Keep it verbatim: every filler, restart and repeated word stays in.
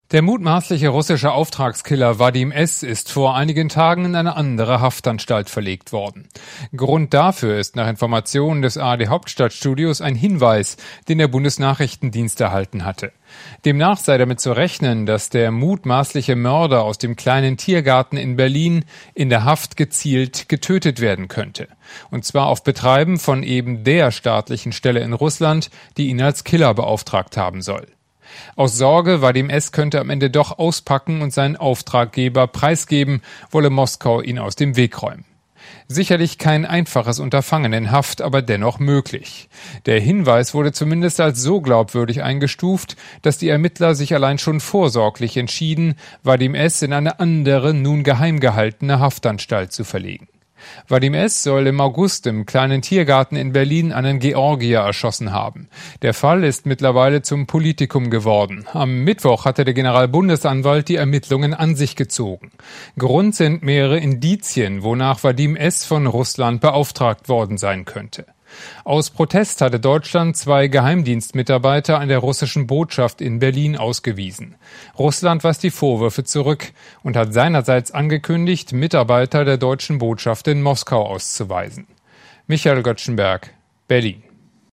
Der mutmaßliche russische Auftragskiller Vadim S. ist vor einigen Tagen in eine andere Haftanstalt verlegt worden. Grund dafür ist nach Informationen des A R D-Hauptstadtstudios ein Hinweis, den der Bundesnachrichtendienst erhalten hatte. Demnach sei damit zu rechnen, dass der mutmaßliche Mörder aus dem kleinen Tiergarten in Berlin in der Haft gezielt getötet werden könnte. Und zwar auf Betreiben von eben der staatlichen Stelle in Russland, die ihn als Killer beauftragt haben soll. Aus Sorge, Vadim S. könnte am Ende doch auspacken und seinen Auftraggeber preisgeben, wolle Moskau ihn aus dem Weg räumen. Sicherlich kein einfaches Unterfangen in Haft, aber dennoch möglich. Der Hinweis wurde zumindest als so glaubwürdig eingestuft, dass die Ermittler sich allein schon vorsorglich entschieden, Vadim S. in eine andere, nun geheim gehaltene Haftanstalt zu verlegen. Vadim S. soll im August im kleinen Tiergarten in Berlin einen Georgier erschossen haben. Der Fall ist mittlerweile zum Politikum geworden. Am Mittwoch hatte der Generalbundesanwalt die Ermittlungen an sich gezogen. Grund sind mehrere Indizien, wonach Vadim S. von Russland beauftragt worden sein könnte. Aus Protest hatte Deutschland zwei Geheimdienstmitarbeiter an der russischen Botschaft in Berlin ausgewiesen. Russland weist die Vorwürfe zurück und hat seinerseits angekündigt, Mitarbeiter der deutschen Botschaft in Moskau auszuweisen. Michael Göttschenberg, Berlin.